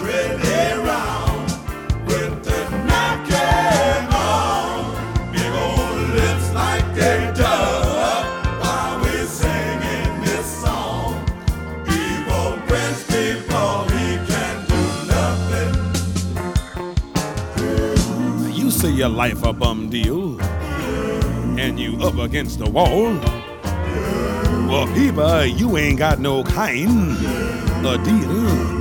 really round with the knocking on big old lips like they dove while we're singing this song. Evil Prince people, he can do nothing. You say your life a bum deal, and you up against the wall. Well, people, you ain't got no kind of deal.